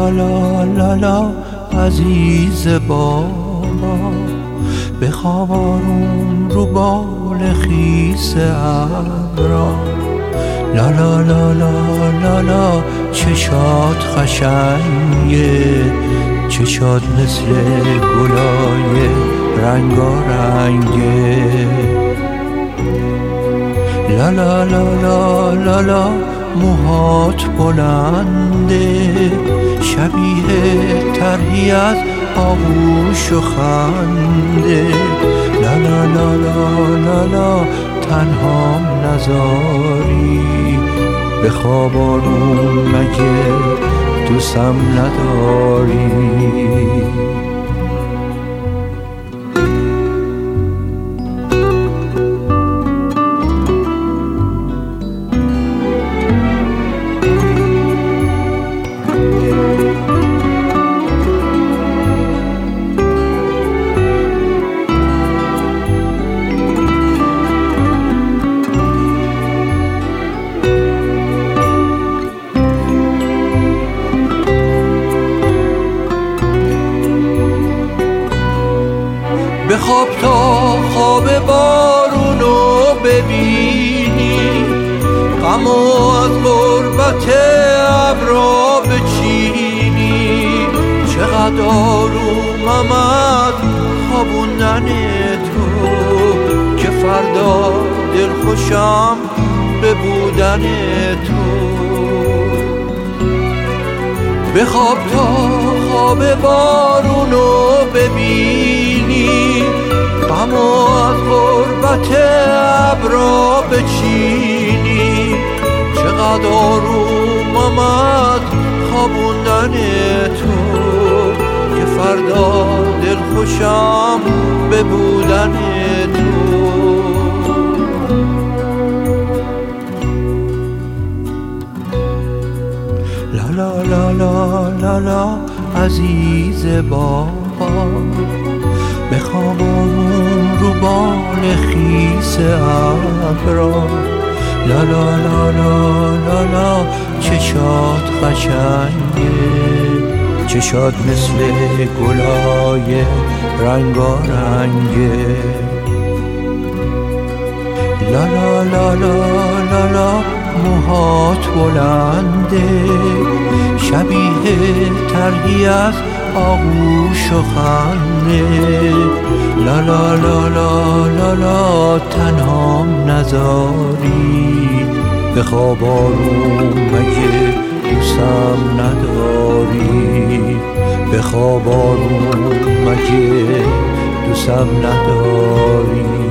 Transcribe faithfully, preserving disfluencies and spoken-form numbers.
لا لا لا لا عزیز بابا، بخواب آروم رو بال خیس ابرا. لا لا لا لا لا لا چشات خشنگه، چشات مثل گلای رنگارنگه. لا لا لا لا لا لا موهات بلنده، شبیه طرحی از آغوش و خنده. لا لا لا لا لا لا تنهام نذاری، به خواب آروم مگه دوستم نداری؟ بخواب تا خواب بارونو ببینی، غمو از غربت ابرا بچینی. چقدر آرومم از خوابوندن تو، که فردا دلخوشم به بودن تو. بخواب تا خواب بارونو ببینی، غمو از غربت ابرا بچینی. چقدر آرومم از خوابوندن تو، که فردا دلخوشم به بودن تو. لا لا لا لا لا لا عزیز بابا، بخواب آروم رو بال خیس ابرا. لا لا لا لا لا لا چشات قشنگه، چشات مثل گلای رنگارنگه. لا لا لا لا لا لا موهات بلنده، شبیه طرحی از آغوش و خنده. لا لا لا لا لا لا تنهام نذاری، به خواب آروم مگه دوستم نداری؟ به خواب آروم مگه دوستم نداری؟